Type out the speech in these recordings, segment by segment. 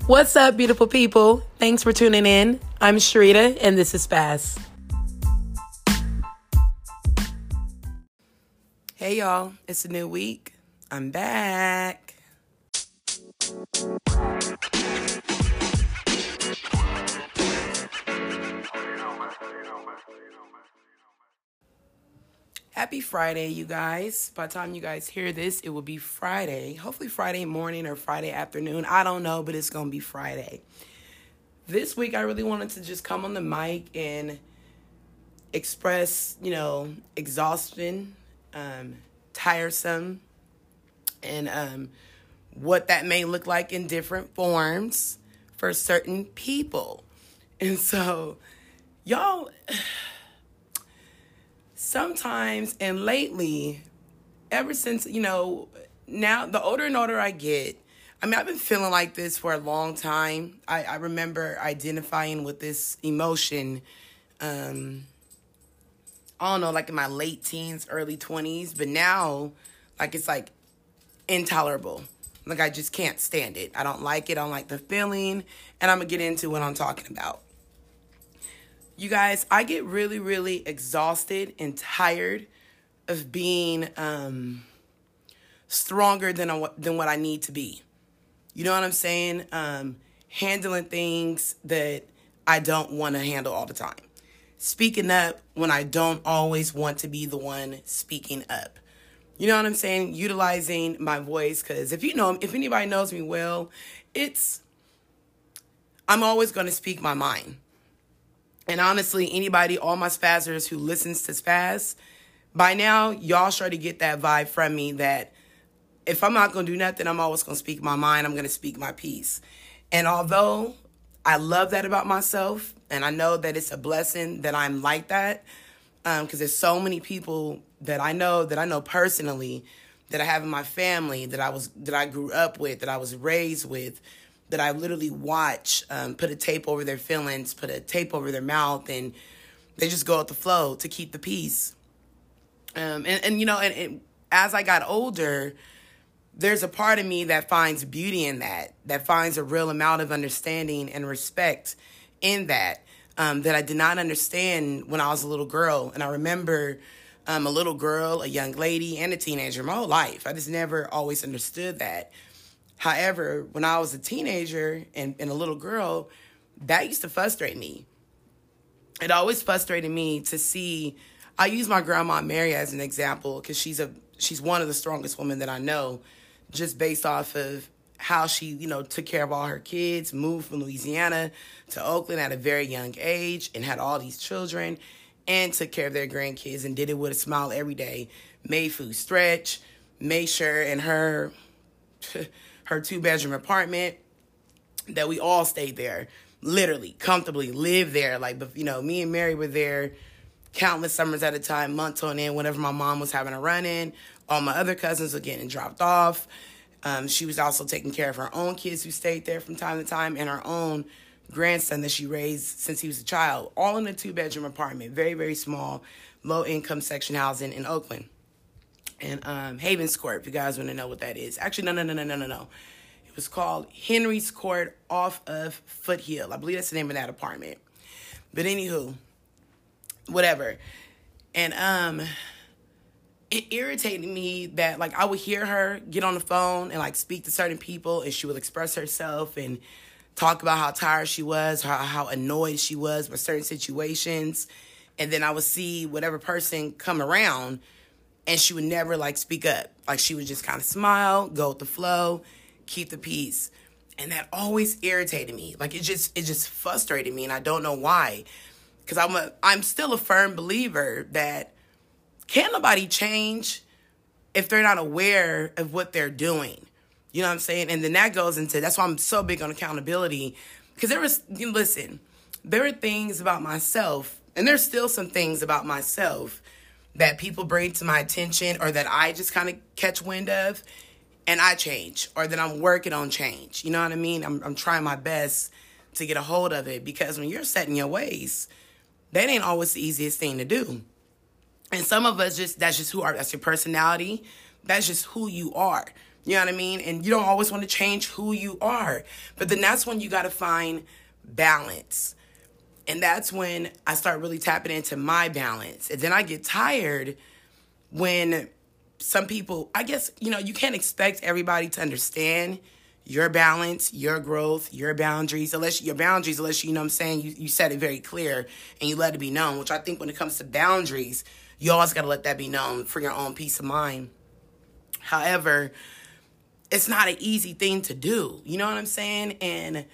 What's up, beautiful people? Thanks for tuning in. I'm Sharita, and this is Spaz. Hey, y'all. It's a new week. I'm back. Happy Friday, you guys. By the time you guys hear this, it will be Friday. Hopefully Friday morning or Friday afternoon. I don't know, but it's going to be Friday. This week, I really wanted to just come on the mic and express, exhaustion, tiresome, and what that may look like in different forms for certain people. And so, y'all... Sometimes and lately, ever since, now the older and older I get, I've been feeling like this for a long time. I remember identifying with this emotion, I don't know, like in my late teens, early 20s. But now, it's intolerable. I just can't stand it. I don't like it. I don't like the feeling. And I'm going to get into what I'm talking about. You guys, I get really, really exhausted and tired of being stronger than what I need to be. You know what I'm saying? Handling things that I don't want to handle all the time. Speaking up when I don't always want to be the one speaking up. You know what I'm saying? Utilizing my voice, because if anybody knows me well, I'm always going to speak my mind. And honestly, all my spazzers who listens to Spaz, by now, y'all sure to get that vibe from me that if I'm not going to do nothing, I'm always going to speak my mind. I'm going to speak my piece. And although I love that about myself, and I know that it's a blessing that I'm like that, because there's so many people that I know personally, that I have in my family, that I grew up with, that I was raised with, that I literally watch put a tape over their feelings, put a tape over their mouth, and they just go with the flow to keep the peace. And as I got older, there's a part of me that finds beauty in that finds a real amount of understanding and respect in that I did not understand when I was a little girl. And I remember a little girl, a young lady, and a teenager my whole life. I just never always understood that. However, when I was a teenager and a little girl, that used to frustrate me. It always frustrated me to see. I use my grandma Mary as an example because she's one of the strongest women that I know, just based off of how she, took care of all her kids, moved from Louisiana to Oakland at a very young age and had all these children and took care of their grandkids and did it with a smile every day, made food stretch, made sure in her 2-bedroom apartment that we all stayed there, literally, comfortably, lived there. Me and Mary were there countless summers at a time, months on end, whenever my mom was having a run-in. All my other cousins were getting dropped off. She was also taking care of her own kids who stayed there from time to time and her own grandson that she raised since he was a child, all in a 2-bedroom apartment, very, very small, low-income section housing in Oakland. And Havens Court, if you guys want to know what that is. Actually, no. It was called Henry's Court off of Foothill. I believe that's the name of that apartment. But anywho, whatever. And it irritated me that, I would hear her get on the phone and, speak to certain people, and she would express herself and talk about how tired she was, how annoyed she was with certain situations. And then I would see whatever person come around, and she would never, speak up. She would just kind of smile, go with the flow, keep the peace. And that always irritated me. It just frustrated me, and I don't know why. Because I'm still a firm believer that can't nobody change if they're not aware of what they're doing. You know what I'm saying? And then that goes into, that's why I'm so big on accountability. Because there are things about myself, and there's still some things about myself that people bring to my attention or that I just kind of catch wind of and I change, or that I'm working on change. You know what I mean? I'm trying my best to get a hold of it, because when you're set in your ways, that ain't always the easiest thing to do. And some of us that's your personality. That's just who you are. You know what I mean? And you don't always want to change who you are. But then that's when you got to find balance. And that's when I start really tapping into my balance. And then I get tired when some people, I guess, you can't expect everybody to understand your balance, your growth, your boundaries, unless you know what I'm saying, you set it very clear and you let it be known, which I think when it comes to boundaries, you always got to let that be known for your own peace of mind. However, it's not an easy thing to do. You know what I'm saying? And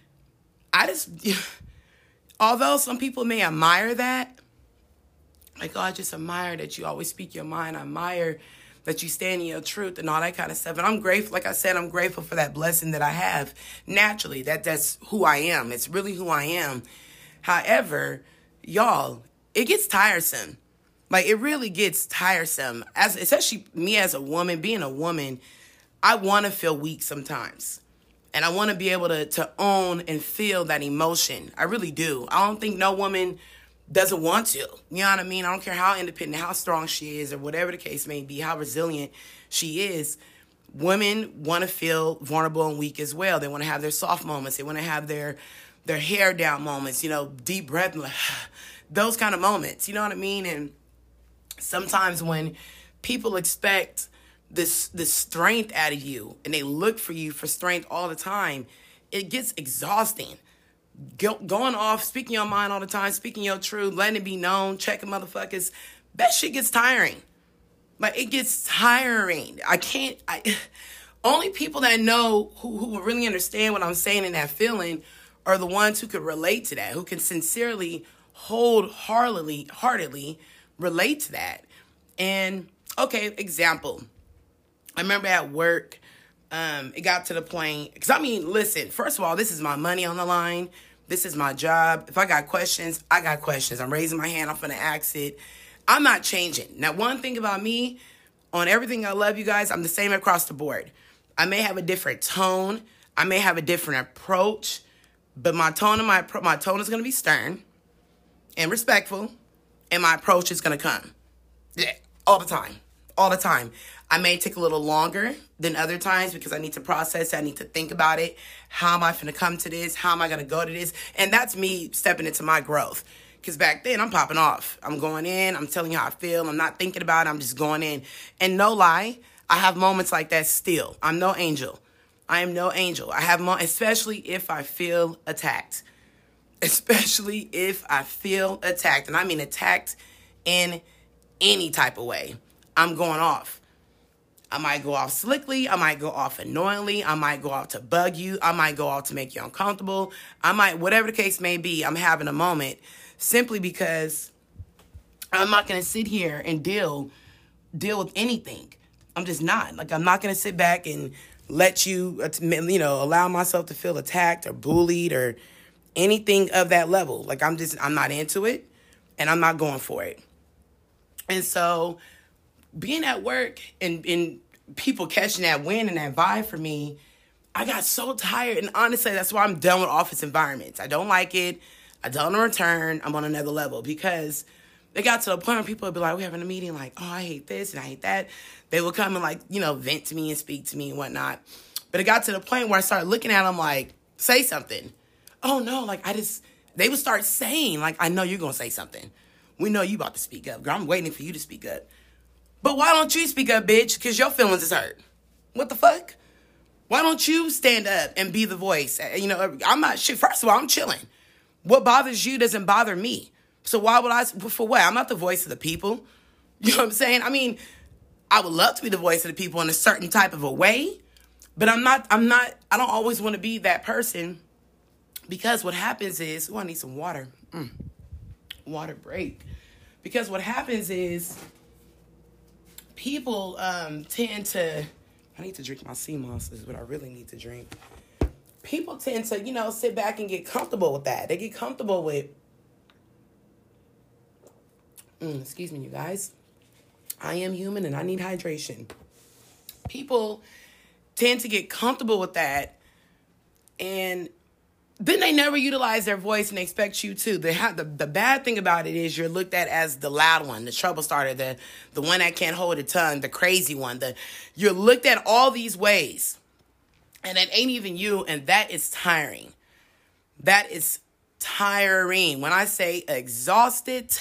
although some people may admire that, like, oh, I just admire that you always speak your mind. I admire that you stand in your truth and all that kind of stuff. And I'm grateful, like I said, I'm grateful for that blessing that I have naturally. That's who I am. It's really who I am. However, y'all, it gets tiresome. Like, it really gets tiresome. Especially me as a woman, being a woman, I want to feel weak sometimes. And I want to be able to own and feel that emotion. I really do. I don't think no woman doesn't want to. You know what I mean? I don't care how independent, how strong she is, or whatever the case may be, how resilient she is. Women want to feel vulnerable and weak as well. They want to have their soft moments. They want to have their hair down moments, deep breath, like, those kind of moments. You know what I mean? And sometimes when people expect this strength out of you and they look for you for strength all the time, it gets exhausting. Going off, speaking your mind all the time, speaking your truth, letting it be known, checking motherfuckers, that shit gets tiring. Like, it gets tiring. Only people that know who really understand what I'm saying and that feeling are the ones who could relate to that, who can sincerely, wholeheartedly relate to that. And, okay, example. I remember at work, it got to the point, because listen, first of all, this is my money on the line. This is my job. If I got questions, I got questions. I'm raising my hand. I'm going to ask it. I'm not changing. Now, one thing about me, on everything I love, you guys, I'm the same across the board. I may have a different tone. I may have a different approach, but my tone is going to be stern and respectful, and my approach is going to come. Yeah, all the time. All the time. I may take a little longer than other times because I need to process it. I need to think about it. How am I going to come to this? How am I going to go to this? And that's me stepping into my growth. Because back then, I'm popping off. I'm going in. I'm telling you how I feel. I'm not thinking about it. I'm just going in. And no lie, I have moments like that still. I'm no angel. I am no angel. I have moments, especially if I feel attacked. Especially if I feel attacked. And I mean attacked in any type of way. I'm going off. I might go off slickly. I might go off annoyingly. I might go off to bug you. I might go off to make you uncomfortable. Whatever the case may be, I'm having a moment simply because I'm not going to sit here and deal with anything. I'm just not. Like, I'm not going to sit back and let you, allow myself to feel attacked or bullied or anything of that level. Like, I'm not into it and I'm not going for it. And so being at work and people catching that wind and that vibe for me, I got so tired. And honestly, that's why I'm done with office environments. I don't like it. I don't return. I'm on another level because it got to the point where people would be like, we're having a meeting, like, oh, I hate this and I hate that. They would come and vent to me and speak to me and whatnot. But it got to the point where I started looking at them like, say something. Oh no, they would start saying, like, I know you're going to say something. We know you about to speak up. Girl, I'm waiting for you to speak up. But why don't you speak up, bitch? Because your feelings is hurt. What the fuck? Why don't you stand up and be the voice? I'm not shit. First of all, I'm chilling. What bothers you doesn't bother me. So why would for what? I'm not the voice of the people. You know what I'm saying? I would love to be the voice of the people in a certain type of a way. But I don't always want to be that person. Because what happens is, I need some water. Water break. Because what happens is, people tend to, I need to drink my sea moss, is what I really need to drink. People tend to, sit back and get comfortable with that. They get comfortable with, excuse me, you guys. I am human and I need hydration. People tend to get comfortable with that. And then they never utilize their voice and expect you to. The bad thing about it is you're looked at as the loud one, the trouble starter, the one that can't hold a tongue, the crazy one. You're looked at all these ways, and that ain't even you, and that is tiring. That is tiring. When I say exhausted,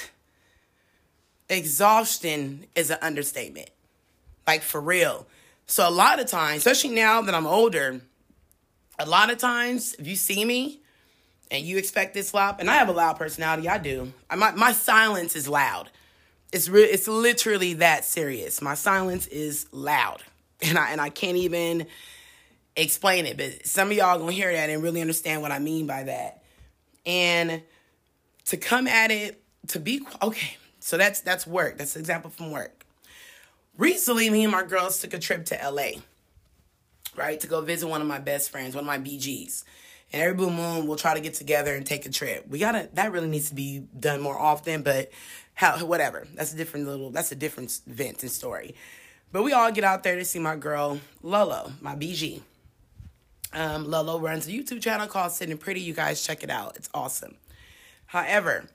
exhaustion is an understatement. Like, for real. So a lot of times, especially now that I'm older, a lot of times, if you see me and you expect this loud, and I have a loud personality, I do. My silence is loud. It's literally that serious. My silence is loud, and I can't even explain it. But some of y'all gonna hear that and really understand what I mean by that. And to come at it, to be okay. So that's work. That's an example from work. Recently, me and my girls took a trip to LA. Right, to go visit one of my best friends, one of my BGs. And every blue moon, we'll try to get together and take a trip. That really needs to be done more often, but whatever. That's a different event and story. But we all get out there to see my girl, Lolo, my BG. Lolo runs a YouTube channel called Sitting Pretty. You guys check it out. It's awesome. However,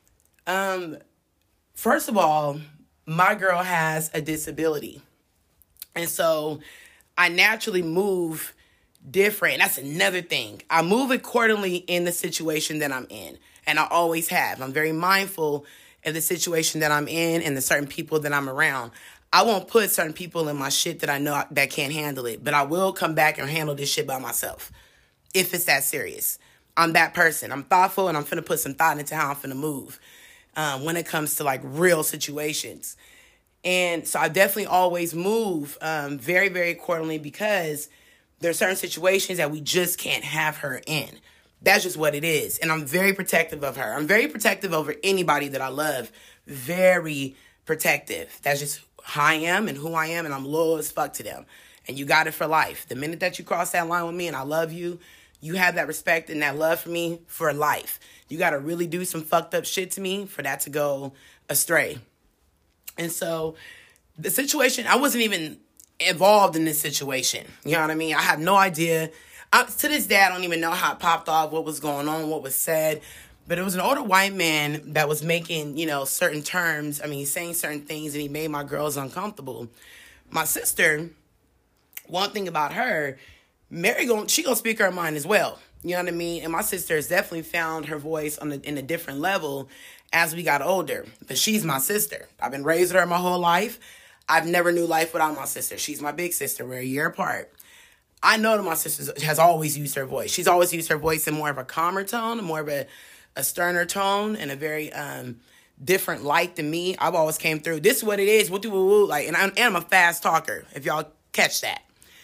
first of all, my girl has a disability. And so I naturally move different. That's another thing. I move accordingly in the situation that I'm in. And I always have. I'm very mindful of the situation that I'm in and the certain people that I'm around. I won't put certain people in my shit that I know that can't handle it. But I will come back and handle this shit by myself. If it's that serious. I'm that person. I'm thoughtful, and I'm finna put some thought into how I'm finna move. When it comes to like real situations. And so I definitely always move very, very accordingly, because there are certain situations that we just can't have her in. That's just what it is. And I'm very protective of her. I'm very protective over anybody that I love. Very protective. That's just how I am and who I am, and I'm loyal as fuck to them. And you got it for life. The minute that you cross that line with me and I love you, you have that respect and that love for me for life. You got to really do some fucked up shit to me for that to go astray. And so the situation, I wasn't even involved in this situation. You know what I mean? I have no idea. To this day, I don't even know how it popped off, what was going on, what was said. But it was an older white man that was making, certain terms. I mean, saying certain things, and he made my girls uncomfortable. My sister, one thing about her, Mary, she gonna speak her mind as well. You know what I mean? And my sister has definitely found her voice in a different level as we got older. But she's my sister. I've been raised with her my whole life. I've never knew life without my sister. She's my big sister. We're a year apart. I know that my sister has always used her voice. She's always used her voice in more of a calmer tone, more of a sterner tone, and a very different light than me. I've always came through. This is what it is. Like, and I'm a fast talker, if y'all catch that.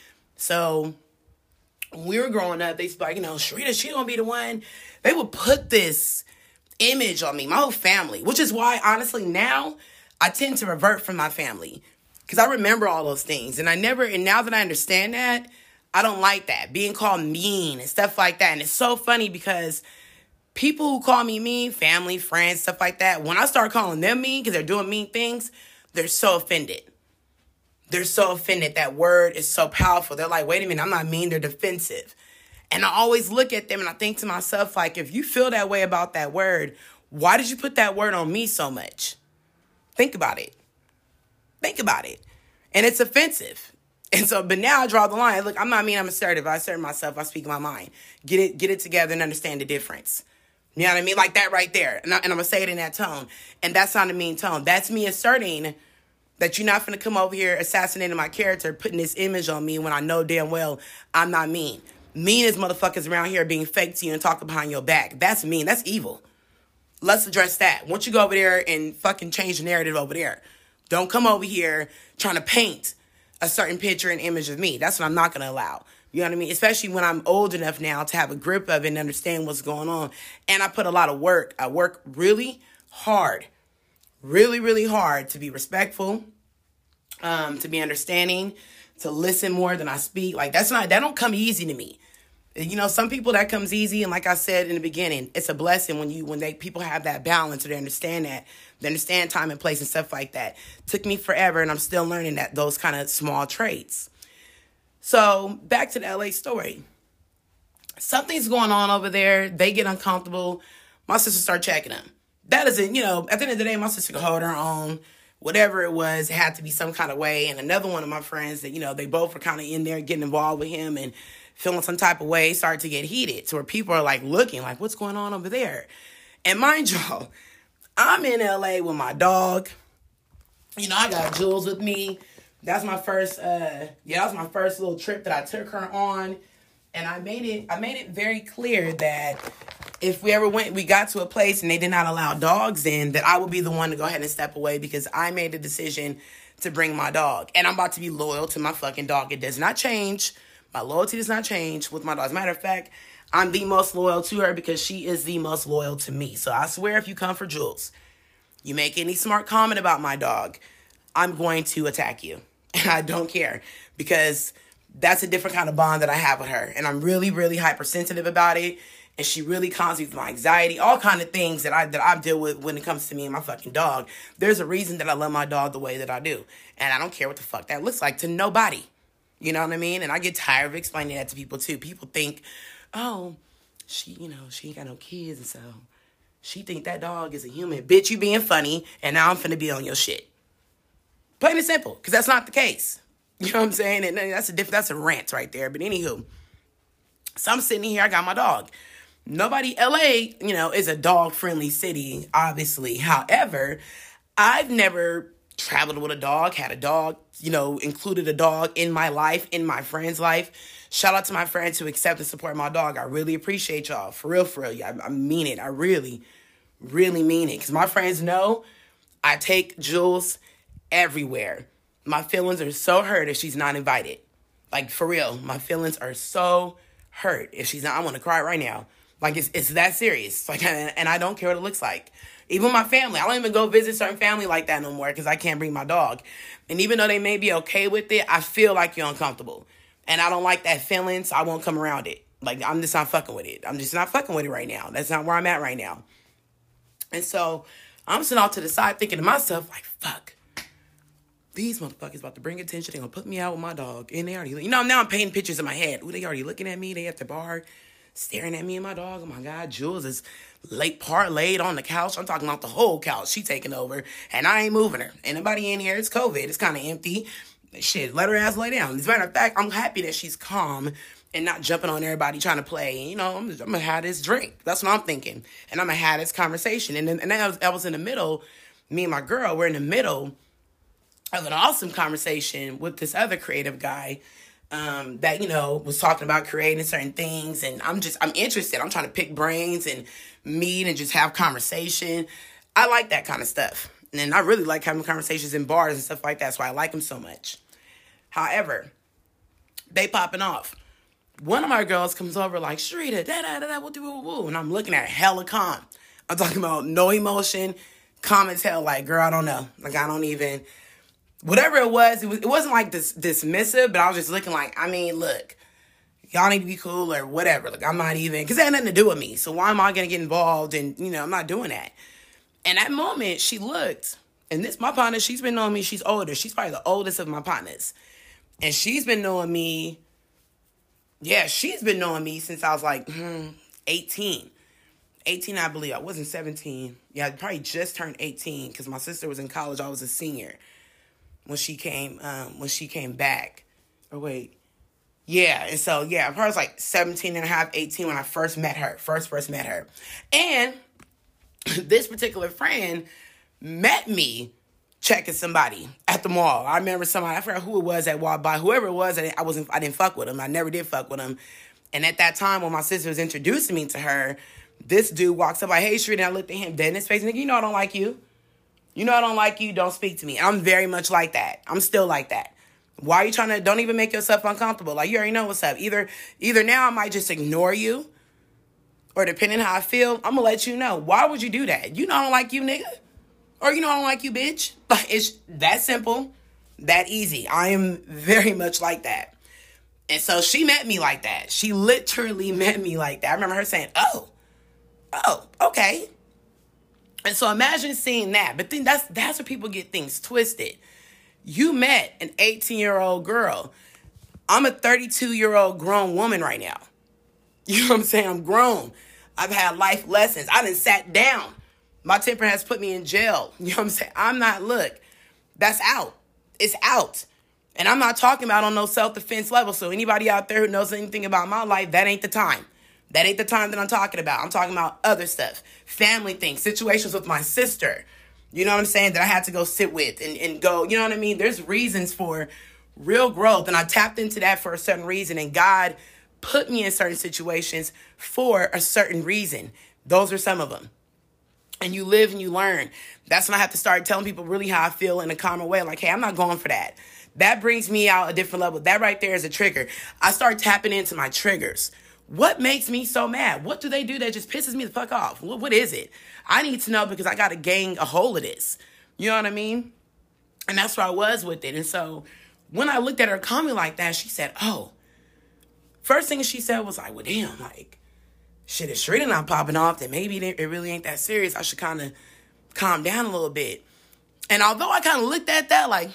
So when we were growing up, they used to be like, Sharita, she gonna be the one. They would put this image on me, my whole family, which is why, honestly, now I tend to revert from my family, because I remember all those things. And now that I understand that, I don't like that, being called mean and stuff like that. And it's so funny because people who call me mean, family, friends, stuff like that, when I start calling them mean because they're doing mean things, they're so offended. They're so offended. That word is so powerful. They're like, wait a minute, I'm not mean. They're defensive. And I always look at them and I think to myself, like, if you feel that way about that word, why did you put that word on me so much? Think about it. Think about it. And it's offensive. And so, but now I draw the line. Look, I'm not mean, I'm assertive. I assert myself. I speak my mind. Get it together and understand the difference. You know what I mean? Like that right there. And I'm going to say it in that tone. And that's not a mean tone. That's me asserting that you're not going to come over here assassinating my character, putting this image on me when I know damn well I'm not mean. Mean is motherfuckers around here being fake to you and talking behind your back. That's mean. That's evil. Let's address that. Once you go over there and fucking change the narrative over there. Don't come over here trying to paint a certain picture and image of me. That's what I'm not going to allow. You know what I mean? Especially when I'm old enough now to have a grip of it and understand what's going on. And I put a lot of work. I work really hard. Really, really hard to be respectful, to be understanding, to listen more than I speak. Like, that don't come easy to me. Some people that comes easy, and like I said in the beginning, it's a blessing when people have that balance, or they understand time and place and stuff like that. Took me forever, and I'm still learning those kind of small traits. So back to the LA story. Something's going on over there. They get uncomfortable. My sister start checking them. That isn't, at the end of the day, my sister could hold her own. Whatever it was, it had to be some kind of way. And another one of my friends that, they both were kind of in there getting involved with him and feeling some type of way, started to get heated to where people are like looking like, what's going on over there? And mind y'all, I'm in LA with my dog. I got Jules with me. That's my first, that was my first little trip that I took her on. And I made it very clear that if we got to a place and they did not allow dogs in, that I would be the one to go ahead and step away because I made the decision to bring my dog. And I'm about to be loyal to my fucking dog. It does not change. My loyalty does not change with my dog. As a matter of fact, I'm the most loyal to her because she is the most loyal to me. So I swear if you come for Jules, you make any smart comment about my dog, I'm going to attack you. And I don't care because that's a different kind of bond that I have with her. And I'm really, really hypersensitive about it. And she really calms me with my anxiety, all kind of things that I deal with when it comes to me and my fucking dog. There's a reason that I love my dog the way that I do. And I don't care what the fuck that looks like to nobody. You know what I mean? And I get tired of explaining that to people too. People think, oh, she ain't got no kids. And so she think that dog is a human. Bitch, you being funny. And now I'm finna be on your shit. Plain and simple. Because that's not the case. You know what I'm saying? And that's a rant right there. But anywho, so I'm sitting here, I got my dog. LA, is a dog-friendly city, obviously. However, I've never traveled with a dog, had a dog, included a dog in my life, in my friend's life. Shout out to my friends who accept and support my dog. I really appreciate y'all. For real. I mean it. I really, really mean it. Because my friends know I take Jules everywhere. My feelings are so hurt if she's not invited. Like, for real. My feelings are so hurt if she's not. I want to cry right now. Like, it's that serious. Like, and I don't care what it looks like. Even my family. I don't even go visit certain family like that no more because I can't bring my dog. And even though they may be okay with it, I feel like you're uncomfortable. And I don't like that feeling, so I won't come around it. Like, I'm just not fucking with it. I'm just not fucking with it right now. That's not where I'm at right now. And so I'm sitting off to the side thinking to myself, like, fuck. These motherfuckers about to bring attention. They're going to put me out with my dog. And they already, now I'm painting pictures in my head. Ooh, they already looking at me. They at the bar staring at me and my dog. Oh, my God. Jules is parlayed on the couch. I'm talking about the whole couch. She taking over. And I ain't moving her. Ain't nobody in here. It's COVID. It's kind of empty. Shit, let her ass lay down. As a matter of fact, I'm happy that she's calm and not jumping on everybody trying to play. I'm going to have this drink. That's what I'm thinking. And I'm going to have this conversation. And I was in the middle. Me and my girl were in the middle of an awesome conversation with this other creative guy that, was talking about creating certain things. And I'm interested. I'm trying to pick brains and meet and just have conversation. I like that kind of stuff. And I really like having conversations in bars and stuff like that. That's why I like them so much. However, they popping off. One of my girls comes over like, Sharita, da-da-da-da, woo-woo-woo. And I'm looking at hella calm. I'm talking about no emotion, calm as hell. Like, girl, I don't know. Like, I don't even... Whatever it wasn't like this dismissive, but I was just looking like, look, y'all need to be cool or whatever. Like, I'm not even, because that had nothing to do with me. So why am I going to get involved? And, I'm not doing that. And that moment, she looked, and my partner, she's been knowing me. She's older. She's probably the oldest of my partners. And she's been knowing me. Yeah, she's been knowing me since I was like 18. 18, I believe. I wasn't 17. Yeah, I probably just turned 18 because my sister was in college. I was a senior when she came back. Or wait. Yeah, and so, yeah, I probably was like 17 and a half, 18 when I first met her. First met her. And this particular friend met me checking somebody at the mall. I remember somebody, I forgot who it was that walked by. Whoever it was, I didn't fuck with him. I never did fuck with him. And at that time, when my sister was introducing me to her, this dude walks up like, hey, Sharita, and I looked at him dead in his face, and I don't like you. I don't like you, don't speak to me. I'm very much like that. I'm still like that. Why are you trying to, don't even make yourself uncomfortable. Like, you already know what's up. Either now I might just ignore you, or depending how I feel, I'm going to let you know. Why would you do that? I don't like you, nigga. Or I don't like you, bitch. Like, it's that simple, that easy. I am very much like that. And so she met me like that. She literally met me like that. I remember her saying, oh, okay. And so imagine seeing that. But then that's where people get things twisted. You met an 18-year-old girl. I'm a 32-year-old grown woman right now. You know what I'm saying? I'm grown. I've had life lessons. I done sat down. My temper has put me in jail. You know what I'm saying? I'm not, look, that's out. It's out. And I'm not talking about on no self-defense level. So anybody out there who knows anything about my life, that ain't the time. That ain't the time that I'm talking about. I'm talking about other stuff. Family things, situations with my sister. You know what I'm saying? That I had to go sit with and go, you know what I mean? There's reasons for real growth. And I tapped into that for a certain reason. And God put me in certain situations for a certain reason. Those are some of them. And you live and you learn. That's when I have to start telling people really how I feel in a calmer way. Like, hey, I'm not going for that. That brings me out a different level. That right there is a trigger. I start tapping into my triggers. What makes me so mad? What do they do that just pisses me the fuck off? What is it? I need to know because I got to gain a hold of this. You know what I mean? And that's where I was with it. And so when I looked at her comment like that, she said, oh, first thing she said was like, well, damn, like, shit, if Sharita not popping off, then maybe it really ain't that serious. I should kind of calm down a little bit. And although I kind of looked at that like,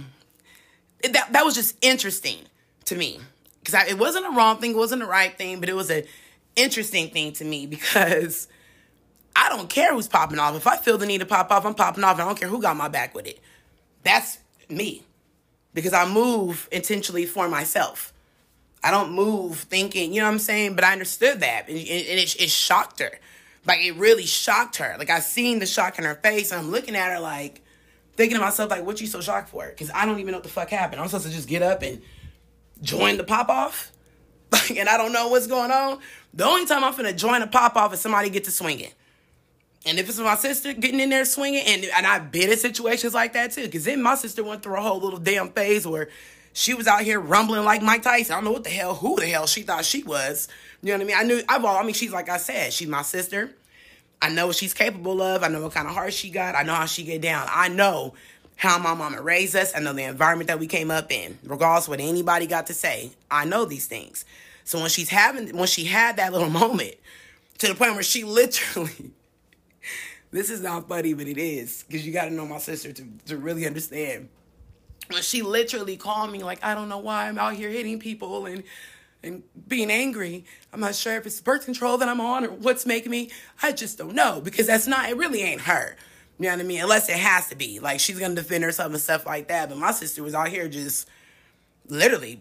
that was just interesting to me. Because it wasn't a wrong thing, it wasn't the right thing, but it was an interesting thing to me because I don't care who's popping off. If I feel the need to pop off, I'm popping off, and I don't care who got my back with it. That's me. Because I move intentionally for myself. I don't move thinking, you know what I'm saying? But I understood that, and it shocked her. Like, it really shocked her. Like, I seen the shock in her face, and I'm looking at her like, thinking to myself, like, what you so shocked for? Because I don't even know what the fuck happened. I'm supposed to just get up and join the pop-off? Like, and I don't know what's going on. The only time I'm finna join a pop-off is somebody get to swinging. And if it's my sister getting in there swinging, and I've been in situations like that, too. Because then my sister went through a whole little damn phase where she was out here rumbling like Mike Tyson. I don't know who the hell she thought she was. You know what I mean? She's like I said, she's my sister. I know what she's capable of. I know what kind of heart she got. I know how she get down. I know how my mama raised us. I know the environment that we came up in. Regardless of what anybody got to say, I know these things. So when she had that little moment, to the point where she literally, this is not funny, but it is, because you got to know my sister to really understand. When she literally called me like, I don't know why I'm out here hitting people and being angry. I'm not sure if it's birth control that I'm on or what's making me. I just don't know, because it really ain't her. You know what I mean? Unless it has to be. Like, she's going to defend herself and stuff like that. But my sister was out here just literally,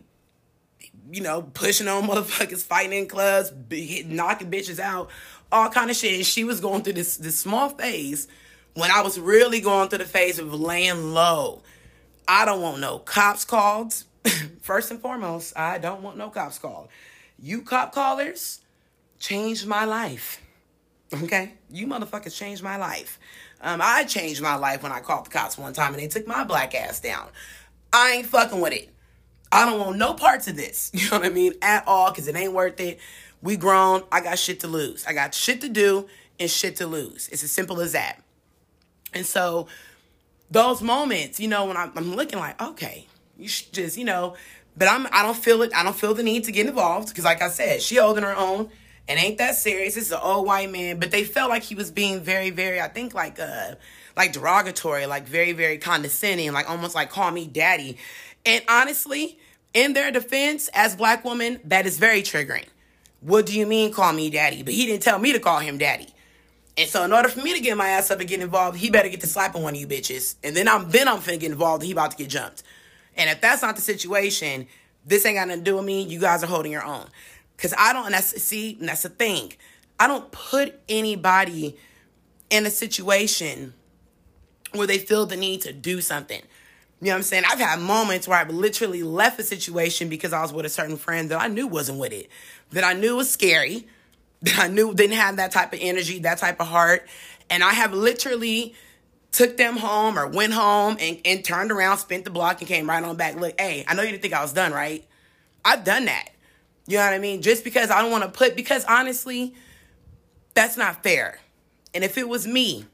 pushing on motherfuckers, fighting in clubs, knocking bitches out, all kind of shit. And she was going through this small phase when I was really going through the phase of laying low. I don't want no cops called. First and foremost, I don't want no cops called. You cop callers changed my life. Okay? You motherfuckers changed my life. I changed my life when I called the cops one time and they took my black ass down. I ain't fucking with it. I don't want no parts of this. You know what I mean? At all, because it ain't worth it. We grown. I got shit to lose. I got shit to do and shit to lose. It's as simple as that. And those moments, when I'm looking like, okay, you should just, but I don't feel it. I don't feel the need to get involved because, like I said, she holding her own and ain't that serious. It's an old white man, but they felt like he was being very, very, I think like derogatory, like very, very condescending, like almost like call me daddy. And honestly, in their defense, as Black woman, that is very triggering. What do you mean call me daddy? But he didn't tell me to call him daddy. And so in order for me to get my ass up and get involved, he better get to slapping one of you bitches. And then I'm finna get involved and he about to get jumped. And if that's not the situation, this ain't got nothing to do with me. You guys are holding your own. Because that's the thing. I don't put anybody in a situation where they feel the need to do something. You know what I'm saying? I've had moments where I've literally left a situation because I was with a certain friend that I knew wasn't with it. That I knew was scary. That I knew didn't have that type of energy, that type of heart. And I have literally took them home or went home and turned around, spent the block, and came right on back. Look, hey, I know you didn't think I was done, right? I've done that. You know what I mean? Just because I don't want to because honestly, that's not fair. And if it was me,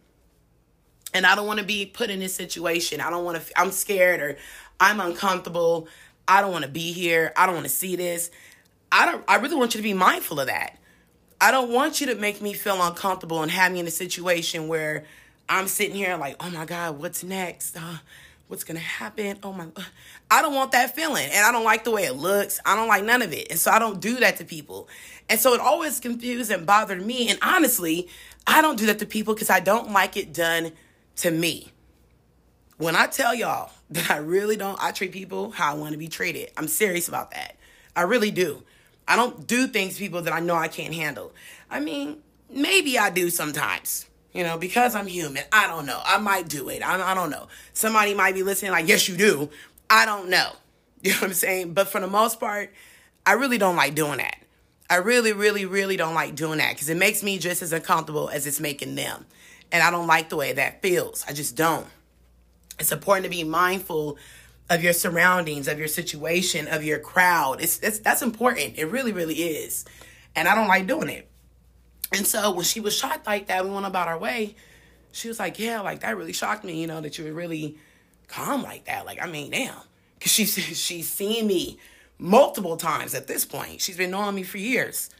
and I don't want to be put in this situation, I'm scared or I'm uncomfortable, I don't want to be here, I don't want to see this, I really want you to be mindful of that. I don't want you to make me feel uncomfortable and have me in a situation where I'm sitting here like, oh my God, what's next? What's going to happen? Oh my, I don't want that feeling. And I don't like the way it looks. I don't like none of it. And so I don't do that to people. And so it always confused and bothered me. And honestly, I don't do that to people because I don't like it done to me. When I tell y'all that I treat people how I want to be treated. I'm serious about that. I really do. I don't do things to people that I know I can't handle. I mean, maybe I do sometimes. Because I'm human. I don't know. I might do it. I don't know. Somebody might be listening like, yes, you do. I don't know. You know what I'm saying? But for the most part, I really don't like doing that. I really, really, really don't like doing that because it makes me just as uncomfortable as it's making them. And I don't like the way that feels. I just don't. It's important to be mindful of your surroundings, of your situation, of your crowd. That's important. It really, really is. And I don't like doing it. And so when she was shocked like that, we went about our way. She was like, yeah, like that really shocked me, that you were really calm like that. Like, I mean, damn. Because she's seen me multiple times at this point. She's been knowing me for years.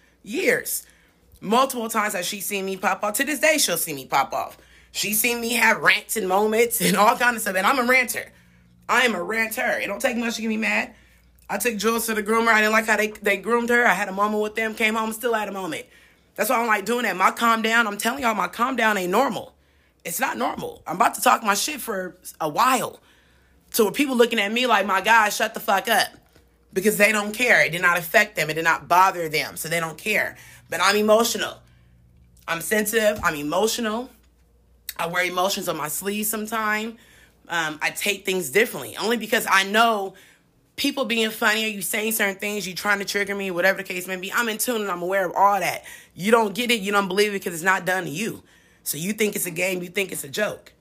Multiple times that she's seen me pop off. To this day, she'll see me pop off. She's seen me have rants and moments and all kinds of stuff. And I'm a ranter. I am a ranter. It don't take much to get me mad. I took Jules to the groomer. I didn't like how they groomed her. I had a moment with them. Came home, still had a moment. That's why I don't like doing that. My calm down, I'm telling y'all, my calm down ain't normal. It's not normal. I'm about to talk my shit for a while. So where people looking at me like, my God, shut the fuck up. Because they don't care. It did not affect them. It did not bother them. So they don't care. But I'm emotional. I'm sensitive. I'm emotional. I wear emotions on my sleeve sometimes. I take things differently. Only because I know people being funny, or you saying certain things, you trying to trigger me, whatever the case may be. I'm in tune and I'm aware of all that. You don't get it, you don't believe it because it's not done to you. So you think it's a game, you think it's a joke.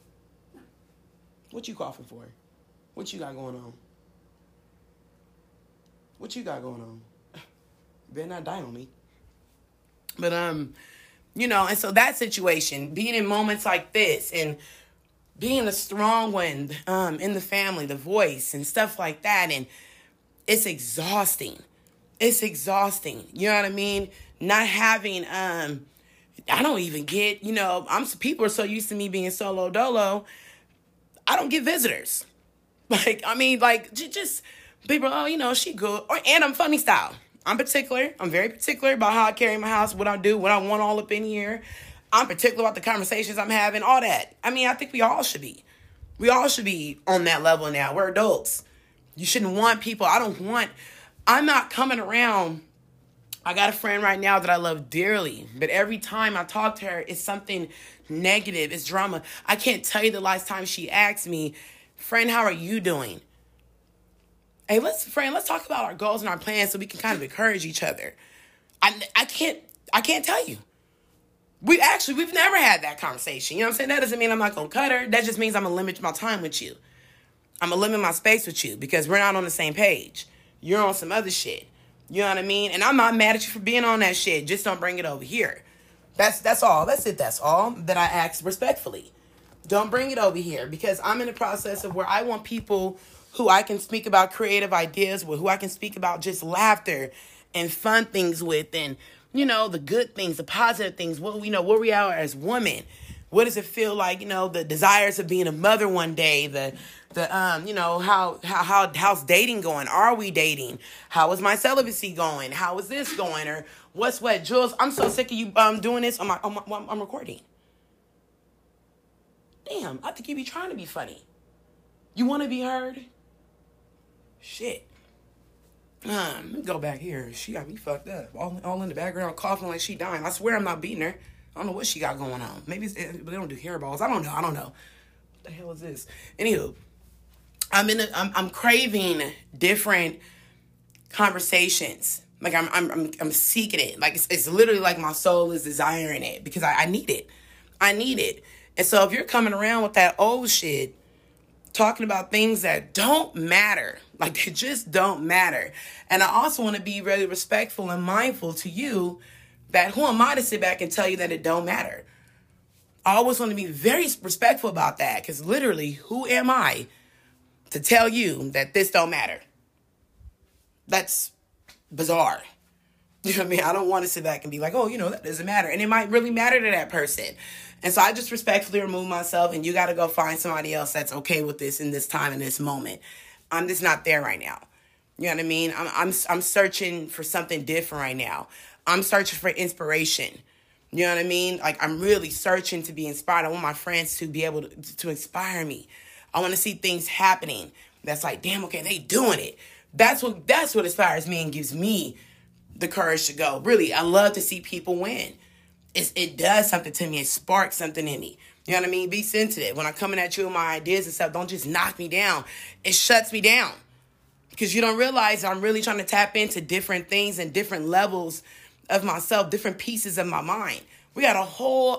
What you coughing for? What you got going on? What you got going on? You better not die on me. But, and so that situation, being in moments like this and being a strong one in the family, the voice and stuff like that. And it's exhausting. It's exhausting. You know what I mean? Not having, I don't even get, people are so used to me being solo dolo. I don't get visitors. Just people, she good. And I'm funny style. I'm particular. I'm very particular about how I carry my house, what I do, what I want all up in here. I'm particular about the conversations I'm having, all that. I mean, I think we all should be. We all should be on that level now. We're adults. You shouldn't want people. I'm not coming around. I got a friend right now that I love dearly, but every time I talk to her, it's something negative. It's drama. I can't tell you the last time she asked me, friend, how are you doing? Hey, let's talk about our goals and our plans so we can kind of encourage each other. I can't tell you. We've never had that conversation. You know what I'm saying? That doesn't mean I'm not going to cut her. That just means I'm going to limit my time with you. I'm going to limit my space with you because we're not on the same page. You're on some other shit. You know what I mean? And I'm not mad at you for being on that shit. Just don't bring it over here. That's all. That's it. That's all that I ask respectfully. Don't bring it over here because I'm in the process of where I want people who I can speak about creative ideas with, who I can speak about just laughter and fun things with, and the good things, the positive things, where we are as women. What does it feel like, the desires of being a mother one day, how's dating going? Are we dating? How is my celibacy going? How is this going? Or what's what? Jules, I'm so sick of you doing this. I'm recording. Damn, I think you be trying to be funny. You want to be heard? Shit. Let me go back here. She got me fucked up. All in the background, coughing like she dying. I swear I'm not beating her. I don't know what she got going on. Maybe they don't do hairballs. I don't know. What the hell is this? Anywho, I'm craving different conversations. Like I'm seeking it. Like it's literally like my soul is desiring it because I need it. I need it. And so if you're coming around with that old shit, talking about things that don't matter, like they just don't matter. And I also want to be really respectful and mindful to you that who am I to sit back and tell you that it don't matter? I always want to be very respectful about that because literally, who am I to tell you that this don't matter? That's bizarre. You know what I mean? I don't want to sit back and be like, oh, that doesn't matter. And it might really matter to that person. And so I just respectfully remove myself, and you got to go find somebody else that's okay with this in this time, in this moment. I'm just not there right now. You know what I mean? I'm searching for something different right now. I'm searching for inspiration. You know what I mean? Like, I'm really searching to be inspired. I want my friends to be able to inspire me. I want to see things happening that's like, damn, okay, they doing it. That's what inspires me and gives me the courage to go. Really, I love to see people win. It does something to me. It sparks something in me. You know what I mean? Be sensitive. When I'm coming at you with my ideas and stuff, don't just knock me down. It shuts me down. Because you don't realize I'm really trying to tap into different things and different levels of myself, different pieces of my mind. We got our whole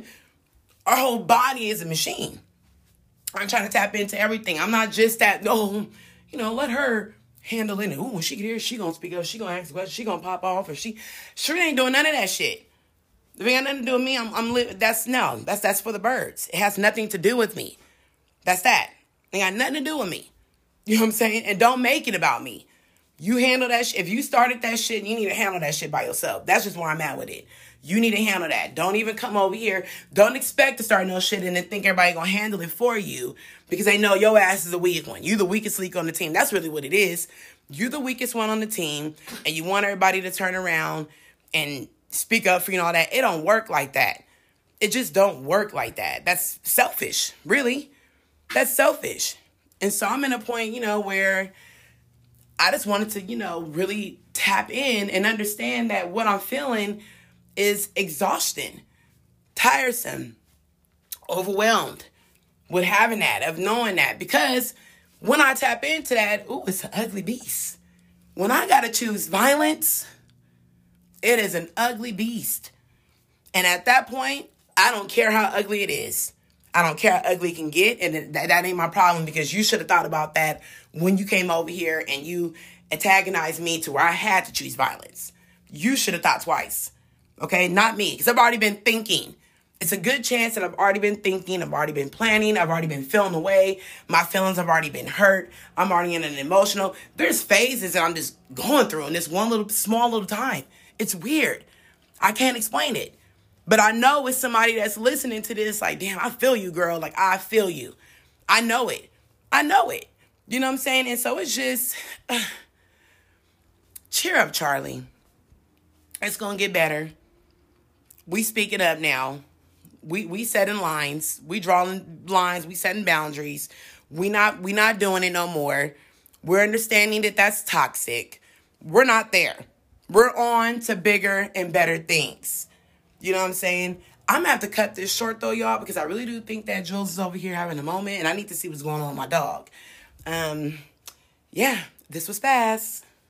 body is a machine. I'm trying to tap into everything. I'm not just that, let her handle it. Ooh, when she get here, she gonna speak up. She gonna ask a question. She gonna pop off. Or she ain't doing none of that shit. If it ain't got nothing to do with me, that's for the birds. It has nothing to do with me. That's that. It ain't got nothing to do with me. You know what I'm saying? And don't make it about me. You handle that shit. If you started that shit, you need to handle that shit by yourself. That's just where I'm at with it. You need to handle that. Don't even come over here. Don't expect to start no shit and then think everybody gonna handle it for you because they know your ass is the weak one. You the weakest link on the team. That's really what it is. You the weakest one on the team, and you want everybody to turn around and speak up for you and all that. It don't work like that. It just don't work like that. That's selfish, really. That's selfish. And so I'm in a point, where I just wanted to, really tap in and understand that what I'm feeling is exhaustion, tiresome, overwhelmed with having that, of knowing that. Because when I tap into that, it's an ugly beast. When I got to choose violence, it is an ugly beast. And at that point, I don't care how ugly it is. I don't care how ugly it can get. And that ain't my problem, because you should have thought about that when you came over here and you antagonized me to where I had to choose violence. You should have thought twice. Okay? Not me. Because I've already been thinking. It's a good chance that I've already been thinking. I've already been planning. I've already been feeling away. My feelings have already been hurt. I'm already in an emotional. There's phases that I'm just going through in this one small little time. It's weird. I can't explain it. But I know it's somebody that's listening to this like, damn, I feel you, girl. Like, I feel you. I know it. You know what I'm saying? And so it's just, cheer up, Charlie. It's going to get better. We speaking up now. We setting lines. We drawing lines. We setting boundaries. We not doing it no more. We're understanding that that's toxic. We're not there. We're on to bigger and better things. You know what I'm saying? I'm going to have to cut this short, though, y'all, because I really do think that Jules is over here having a moment, and I need to see what's going on with my dog. Yeah, this was fast.